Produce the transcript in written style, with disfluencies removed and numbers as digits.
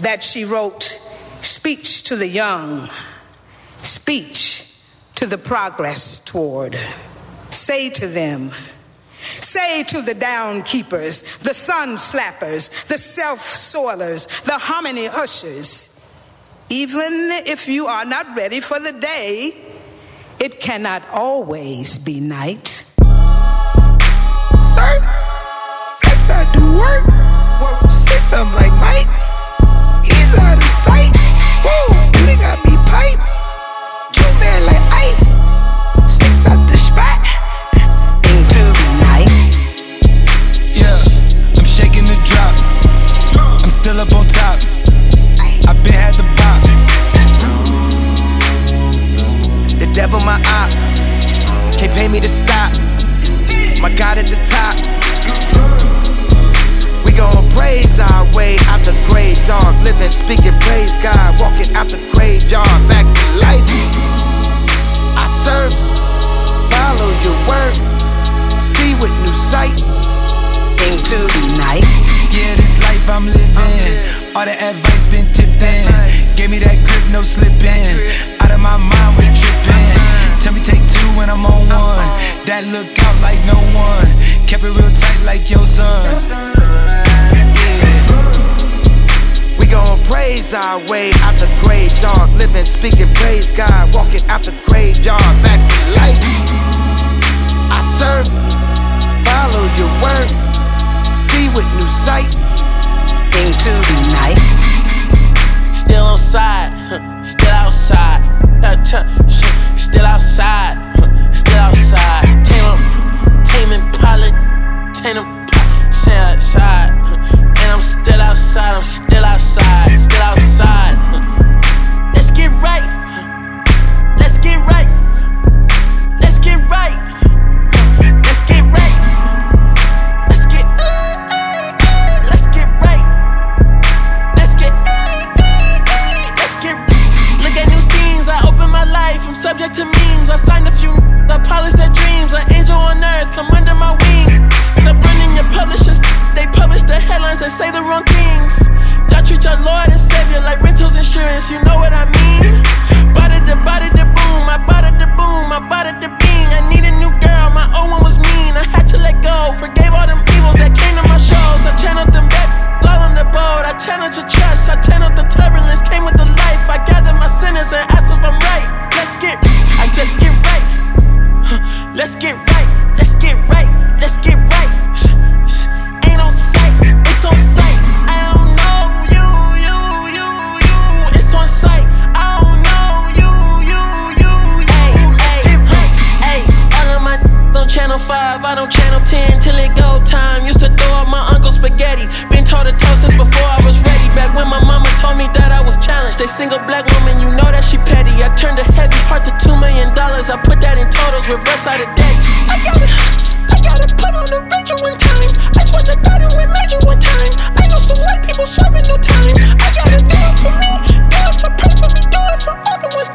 that she wrote, speech to the young, speech to the progress toward. Say to them, say to the down keepers, the sun slappers, the self-soilers, the harmony ushers, even if you are not ready for the day, it cannot always be night. Sir, flex I do work. 6 up like Mike. He's out of sight. Whoa, you done got me pipe. You man like Ike. 6 out the spot. Into the night. Yeah, I'm shaking the drop. I'm still up on top. I been had the bop. The devil my op. Can't pay me to stop. My God at the top. We gon' praise our way out the grave, dog. Living, speaking, praise God. Walking out the graveyard, back to life. I serve, follow your word. See with new sight. Into the night. Yeah, this life I'm living. All the advice been tipped in. Gave me that grip, no slipping. Out of my mind, we're tripping. Tell me take 2 when I'm on 1. That look out like no one. Kept it real tight like your son. We gon' praise our way out the grave, dog. Living, speaking, praise God. Walking out the graveyard, back to life. I serve, follow your word. See with new sight. Into the night. Still on side, still outside. Still outside, still outside. Tame Impala, stay outside. And I'm still outside, I'm still outside, still outside. Let's get right, let's get right, let's get right, let's get right, let's get right, let's get look at new scenes, I open my life, I'm subject to memes, I signed a few, I polish their dreams, an angel on earth, come under my wing. Stop running your publishers, they publish the headlines and say the wrong things. Y'all treat your Lord and Savior like rentals insurance, you know what I mean? Bada da boom, I bada da boom, I bada da bing. I need a new girl, my old one was mean, I had to let go. Forgave all them evils that came to my shows. I channeled them back, all on the boat. I channeled your trust, I channeled the turbulence, came with the life. I gathered my sinners and asked if I'm right. I just get right. Let's get right, let's get right, let's get right. Ain't on sight, it's on sight. I don't know you, it's on sight. I don't know you. Let's get right. All of my on channel 5, I don't channel 10 till it go time. Used to throw up my uncle's spaghetti. Been toe to toe since before I was ready. Back when my mama told me that I was challenged. A single black woman, you know that she petty. I turned a heavy heart to $2 million. I put that in totals, reverse out of debt. I gotta put on the Rachel one time. I swear to God and we made you one time. I know some white people serving no time. I gotta do it for me, do it for pray for me, do it for all the ones